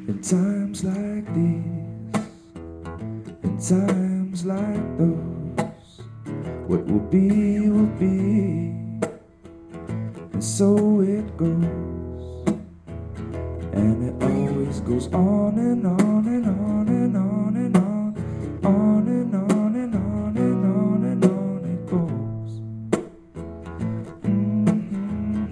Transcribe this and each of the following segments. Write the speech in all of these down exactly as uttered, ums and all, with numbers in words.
In times like these, in times like those, what will be, will be, and so it goes. And it always goes on and on and on and on and on, on and on and on and on and on it goes. Mm-hmm.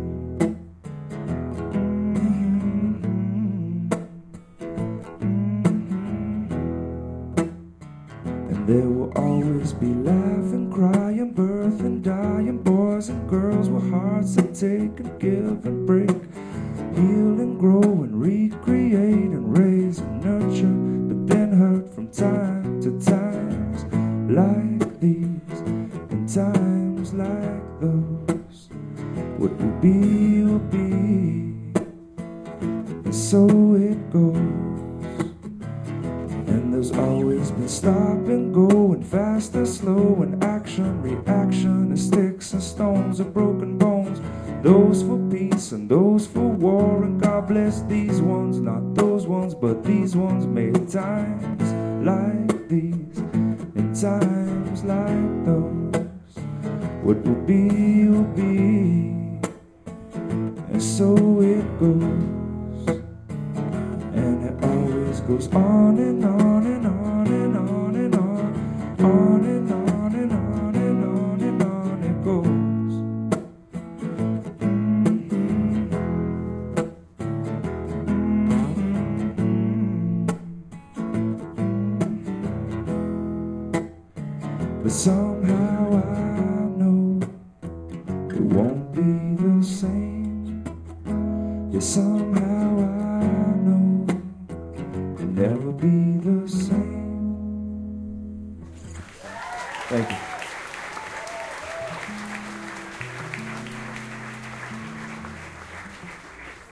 And there will always be laughing, crying, birth and dying, boys and girls with hearts that take and give and break, heal and grow and recreate and raise and nurture, but then hurt from time to times like these, in times like those. What will be, will be, and so it goes. And there's always been stop and go, and fast and slow, and action, reaction, and sticks and stones and broken bones. Those for peace and those for war, and God bless these ones, not those ones, but these ones made times like these, in times like those. What will be, will be, and so it goes. And it always goes on and on and on and on and on, on and on and on and on and on it goes. But somehow I know it won't be the same. Yeah, somehow I know it'll never be the same. Thank you.